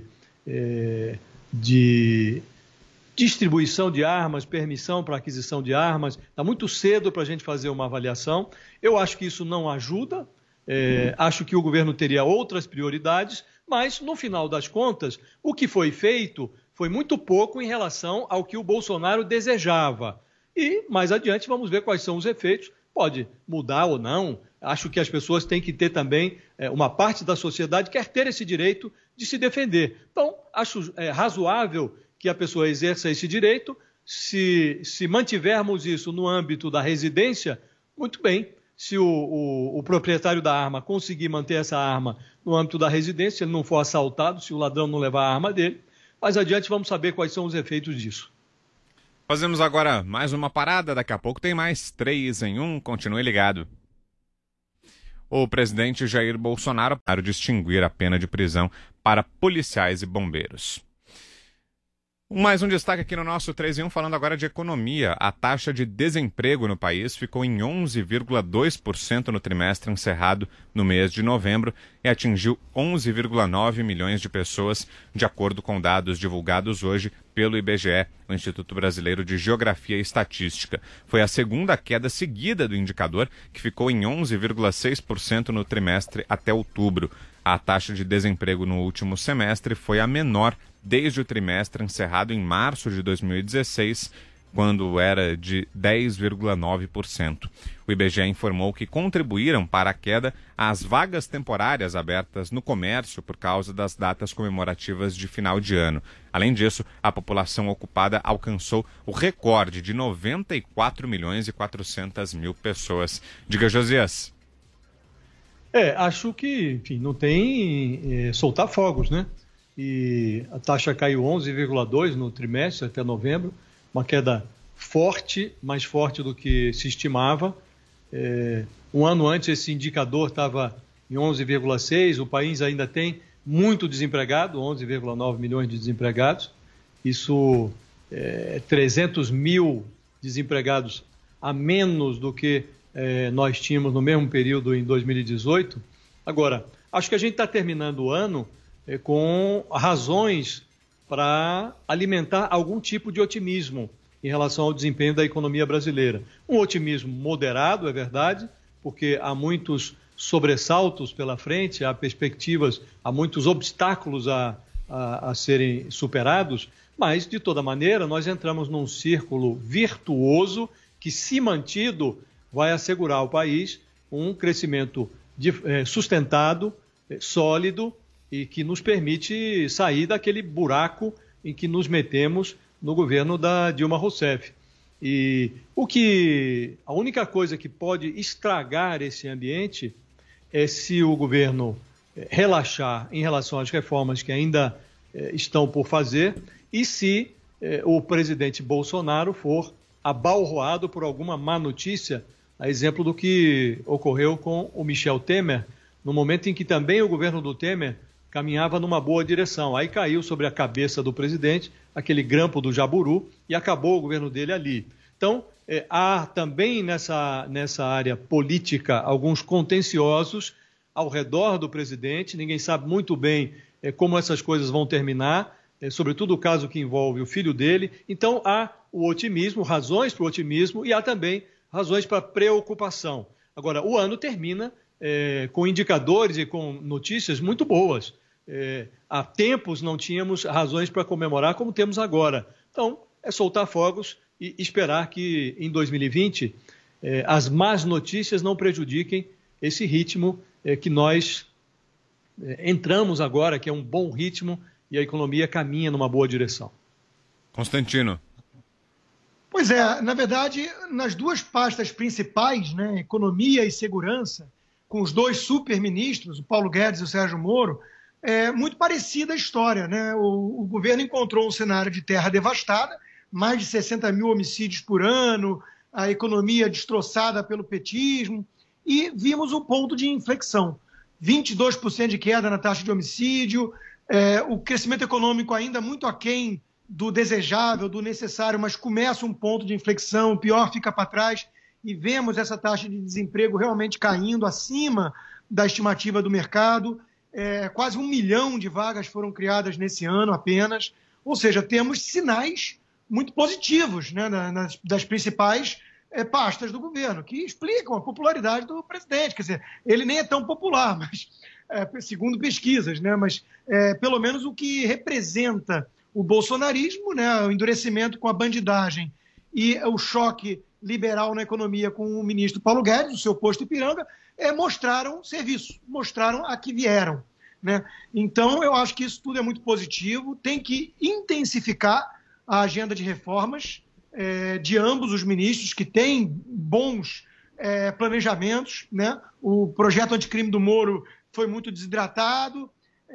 distribuição de armas, permissão para aquisição de armas. Está muito cedo para a gente fazer uma avaliação. Eu acho que isso não ajuda. Acho que o governo teria outras prioridades, mas, no final das contas, o que foi feito foi muito pouco em relação ao que o Bolsonaro desejava. E, mais adiante, vamos ver quais são os efeitos. Pode mudar ou não. Acho que as pessoas têm que ter também, uma parte da sociedade quer ter esse direito de se defender. Então, acho razoável que a pessoa exerça esse direito. Se mantivermos isso no âmbito da residência, muito bem. Se o proprietário da arma conseguir manter essa arma no âmbito da residência, se ele não for assaltado, se o ladrão não levar a arma dele, mais adiante vamos saber quais são os efeitos disso. Fazemos agora mais uma parada, daqui a pouco tem mais 3 em 1, continue ligado. O presidente Jair Bolsonaro para distinguir a pena de prisão para policiais e bombeiros. Mais um destaque aqui no nosso 3 em 1, falando agora de economia. A taxa de desemprego no país ficou em 11,2% no trimestre encerrado no mês de novembro e atingiu 11,9 milhões de pessoas, de acordo com dados divulgados hoje pelo IBGE, o Instituto Brasileiro de Geografia e Estatística. Foi a segunda queda seguida do indicador, que ficou em 11,6% no trimestre até outubro. A taxa de desemprego no último semestre foi a menor desde o trimestre encerrado em março de 2016, quando era de 10,9%. O IBGE informou que contribuíram para a queda as vagas temporárias abertas no comércio por causa das datas comemorativas de final de ano. Além disso, a população ocupada alcançou o recorde de 94 milhões e 400 mil pessoas. Diga, Josias. Acho que, enfim, não tem soltar fogos, né? E a taxa caiu 11,2% no trimestre até novembro, uma queda forte, mais forte do que se estimava. Um ano antes esse indicador estava em 11,6, o país ainda tem muito desempregado, 11,9 milhões de desempregados. Isso é 300 mil desempregados a menos do que nós tínhamos no mesmo período em 2018. Agora, acho que a gente está terminando o ano com razões para alimentar algum tipo de otimismo em relação ao desempenho da economia brasileira. Um otimismo moderado, é verdade, porque há muitos sobressaltos pela frente, há perspectivas, há muitos obstáculos a serem superados, mas, de toda maneira, nós entramos num círculo virtuoso que, se mantido, vai assegurar ao país um crescimento sustentado, sólido e que nos permite sair daquele buraco em que nos metemos no governo da Dilma Rousseff. E a única coisa que pode estragar esse ambiente é se o governo relaxar em relação às reformas que ainda estão por fazer e se o presidente Bolsonaro for abalroado por alguma má notícia, a exemplo do que ocorreu com o Michel Temer, no momento em que também o governo do Temer caminhava numa boa direção. Aí caiu sobre a cabeça do presidente aquele grampo do jaburu e acabou o governo dele ali. Então, há também nessa área política alguns contenciosos ao redor do presidente. Ninguém sabe muito bem como essas coisas vão terminar, sobretudo o caso que envolve o filho dele. Então, há o otimismo, razões para o otimismo e há também razões para preocupação. Agora, o ano termina com indicadores e com notícias muito boas. Há tempos não tínhamos razões para comemorar como temos agora. Então, é soltar fogos e esperar que em 2020 as más notícias não prejudiquem esse ritmo que nós entramos agora, que é um bom ritmo e a economia caminha numa boa direção. Constantino. Pois é, na verdade, nas duas pastas principais, né, economia e segurança, com os dois superministros, o Paulo Guedes e o Sérgio Moro, é muito parecida a história, né? O governo encontrou um cenário de terra devastada, mais de 60 mil homicídios por ano, a economia destroçada pelo petismo, e vimos um ponto de inflexão. 22% de queda na taxa de homicídio, o crescimento econômico ainda muito aquém do desejável, do necessário, mas começa um ponto de inflexão, o pior fica para trás, e vemos essa taxa de desemprego realmente caindo acima da estimativa do mercado. Quase 1 milhão de vagas foram criadas nesse ano apenas, ou seja, temos sinais muito positivos, né, das principais pastas do governo, que explicam a popularidade do presidente. Quer dizer, ele nem é tão popular, mas, segundo pesquisas, né, mas pelo menos o que representa o bolsonarismo, né, o endurecimento com a bandidagem e o choque liberal na economia com o ministro Paulo Guedes, o seu posto Ipiranga, mostraram serviço, mostraram a que vieram, né? Então, eu acho que isso tudo é muito positivo, tem que intensificar a agenda de reformas de ambos os ministros, que têm bons planejamentos, né? O projeto anticrime do Moro foi muito desidratado,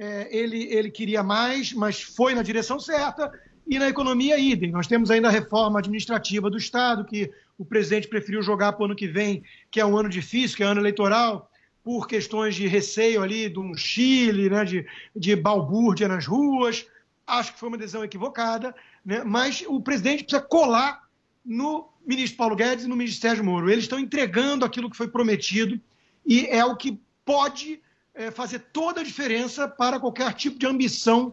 ele queria mais, mas foi na direção certa, e na economia, idem. Nós temos ainda a reforma administrativa do Estado, que o presidente preferiu jogar para o ano que vem, que é um ano difícil, que é ano eleitoral, por questões de receio ali de um Chile, né, de balbúrdia nas ruas. Acho que foi uma decisão equivocada, né, mas o presidente precisa colar no ministro Paulo Guedes e no ministro Sérgio Moro. Eles estão entregando aquilo que foi prometido e é o que pode fazer toda a diferença para qualquer tipo de ambição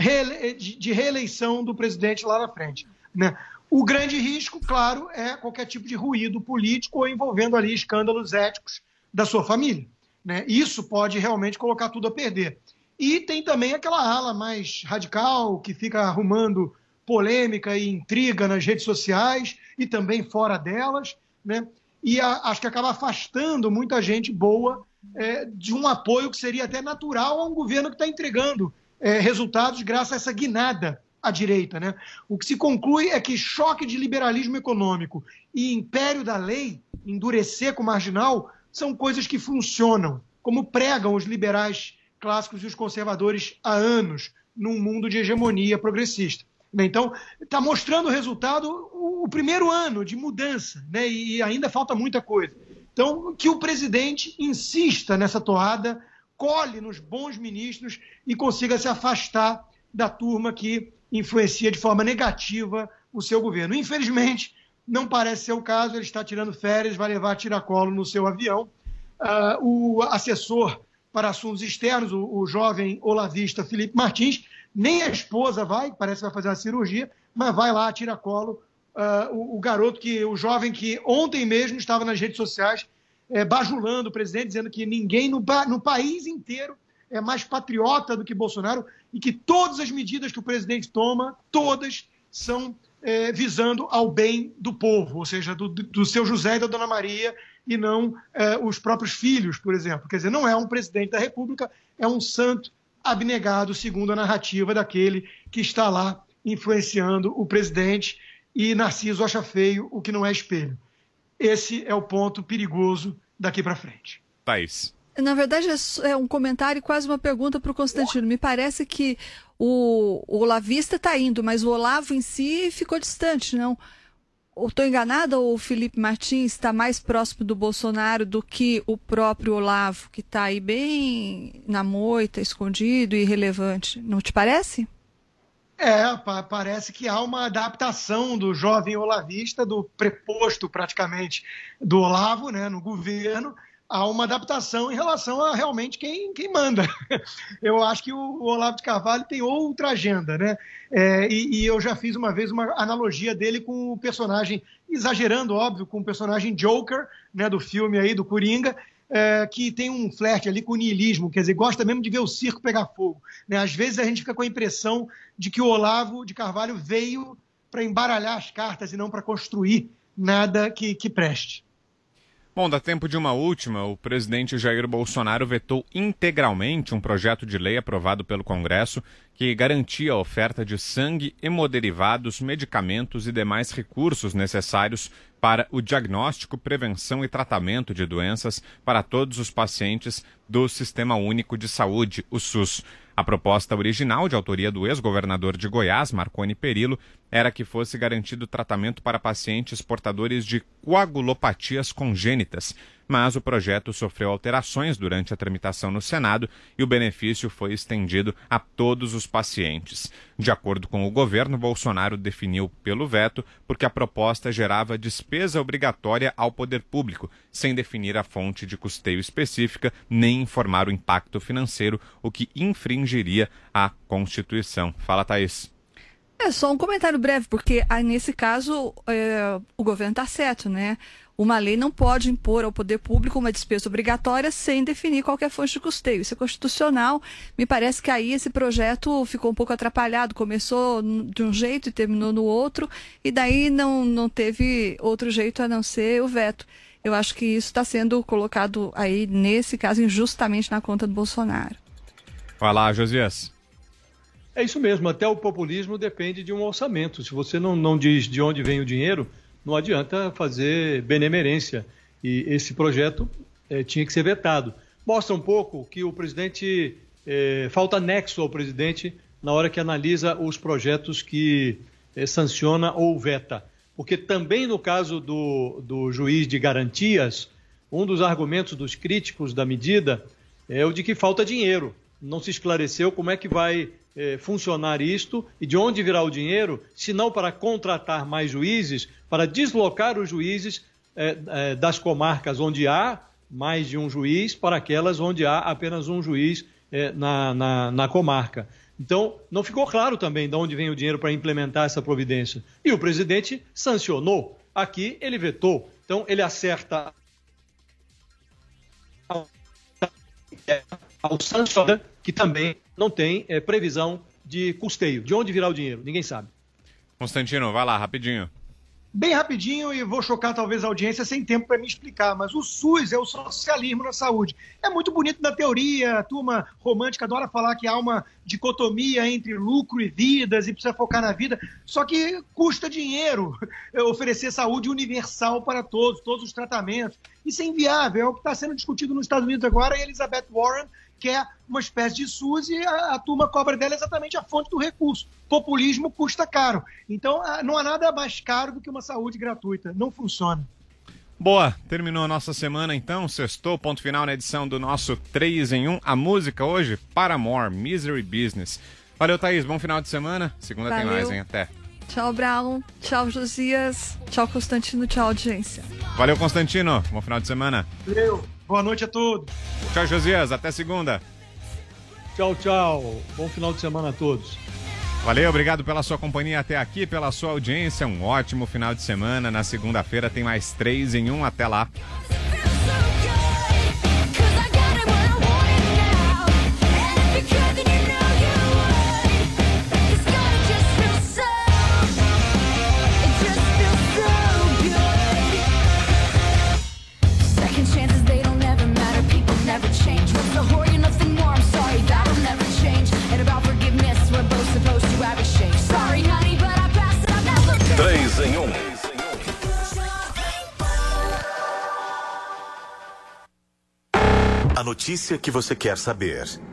de reeleição do presidente lá na frente, né? O grande risco, claro, é qualquer tipo de ruído político ou envolvendo ali escândalos éticos da sua família, né? Isso pode realmente colocar tudo a perder. E tem também aquela ala mais radical que fica arrumando polêmica e intriga nas redes sociais e também fora delas, né? E acho que acaba afastando muita gente boa de um apoio que seria até natural a um governo que está entregando resultados graças a essa guinada à direita, né? O que se conclui é que choque de liberalismo econômico e império da lei, endurecer com o marginal, são coisas que funcionam, como pregam os liberais clássicos e os conservadores há anos, num mundo de hegemonia progressista. né? Então, está mostrando o resultado o primeiro ano de mudança, né? E ainda falta muita coisa. Então, que o presidente insista nessa toada, colhe nos bons ministros e consiga se afastar da turma que influencia de forma negativa o seu governo. Infelizmente, não parece ser o caso, ele está tirando férias, vai levar tiracolo no seu avião. O assessor para assuntos externos, o jovem olavista Felipe Martins, nem a esposa vai, parece que vai fazer uma cirurgia, mas vai lá, tiracolo. O jovem que ontem mesmo estava nas redes sociais bajulando o presidente, dizendo que ninguém no país inteiro é mais patriota do que Bolsonaro e que todas as medidas que o presidente toma, todas são visando ao bem do povo, ou seja, do seu José e da Dona Maria, e não os próprios filhos, por exemplo. Quer dizer, não é um presidente da República, é um santo abnegado, segundo a narrativa daquele que está lá influenciando o presidente, e Narciso acha feio o que não é espelho. Esse é o ponto perigoso daqui para frente. Thaís. Na verdade, é um comentário e quase uma pergunta para o Constantino. Me parece que o olavista está indo, mas o Olavo em si ficou distante, não? Estou enganada ou o Felipe Martins está mais próximo do Bolsonaro do que o próprio Olavo, que está aí bem na moita, escondido e irrelevante? Não te parece? Parece que há uma adaptação do jovem olavista, do preposto praticamente do Olavo, né, no governo. Há uma adaptação em relação a realmente quem manda. Eu acho que o Olavo de Carvalho tem outra agenda, né? E eu já fiz uma vez uma analogia dele com o personagem, exagerando, óbvio, com o personagem Joker, né, do filme aí do Coringa, que tem um flerte ali com o niilismo, quer dizer, gosta mesmo de ver o circo pegar fogo, né? Às vezes a gente fica com a impressão de que o Olavo de Carvalho veio para embaralhar as cartas e não para construir nada que preste. Bom, dá tempo de uma última. O presidente Jair Bolsonaro vetou integralmente um projeto de lei aprovado pelo Congresso que garantia a oferta de sangue, hemoderivados, medicamentos e demais recursos necessários para o diagnóstico, prevenção e tratamento de doenças para todos os pacientes do Sistema Único de Saúde, o SUS. A proposta original, de autoria do ex-governador de Goiás, Marconi Perillo, era que fosse garantido tratamento para pacientes portadores de coagulopatias congênitas, mas o projeto sofreu alterações durante a tramitação no Senado e o benefício foi estendido a todos os pacientes. De acordo com o governo, Bolsonaro definiu pelo veto porque a proposta gerava despesa obrigatória ao poder público, sem definir a fonte de custeio específica nem informar o impacto financeiro, o que infringiria a Constituição. Fala, Thaís. Só um comentário breve, porque nesse caso o governo está certo, né? Uma lei não pode impor ao poder público uma despesa obrigatória sem definir qualquer fonte de custeio. Isso é constitucional. Me parece que aí esse projeto ficou um pouco atrapalhado. Começou de um jeito e terminou no outro, e daí não teve outro jeito a não ser o veto. Eu acho que isso está sendo colocado aí, nesse caso, injustamente na conta do Bolsonaro. Vai lá, Josias. É isso mesmo, até o populismo depende de um orçamento. Se você não diz de onde vem o dinheiro, não adianta fazer benemerência. E esse projeto tinha que ser vetado. Mostra um pouco que o presidente, falta nexo ao presidente na hora que analisa os projetos que sanciona ou veta. Porque também no caso do juiz de garantias, um dos argumentos dos críticos da medida é o de que falta dinheiro. Não se esclareceu como é que vai funcionar isto e de onde virá o dinheiro, se não para contratar mais juízes, para deslocar os juízes das comarcas onde há mais de um juiz para aquelas onde há apenas um juiz na comarca. Então, não ficou claro também de onde vem o dinheiro para implementar essa providência. E o presidente sancionou. Aqui ele vetou. Então, ele acerta ao sancionador, que também não tem previsão de custeio. De onde virá o dinheiro? Ninguém sabe. Constantino, vai lá, rapidinho. Bem rapidinho, e vou chocar talvez a audiência sem tempo para me explicar, mas o SUS é o socialismo na saúde. É muito bonito na teoria, a turma romântica adora falar que há uma dicotomia entre lucro e vidas e precisa focar na vida, só que custa dinheiro oferecer saúde universal para todos os tratamentos. Isso é inviável, é o que está sendo discutido nos Estados Unidos agora, e Elizabeth Warren quer uma espécie de SUS e a turma cobra dela exatamente a fonte do recurso. Populismo custa caro. Então, não há nada mais caro do que uma saúde gratuita. Não funciona. Boa, terminou a nossa semana então, sextou, ponto final na edição do nosso 3 em 1. A música hoje, Paramore, Misery Business. Valeu, Thaís, bom final de semana. Segunda tem mais, hein? Até. Tchau, Brown. Tchau, Josias. Tchau, Constantino. Tchau, audiência. Valeu, Constantino. Bom final de semana. Valeu. Boa noite a todos. Tchau, Josias. Até segunda. Tchau, tchau. Bom final de semana a todos. Valeu, obrigado pela sua companhia até aqui, pela sua audiência. Um ótimo final de semana. Na segunda-feira tem mais 3 em 1. Até lá. A notícia que você quer saber.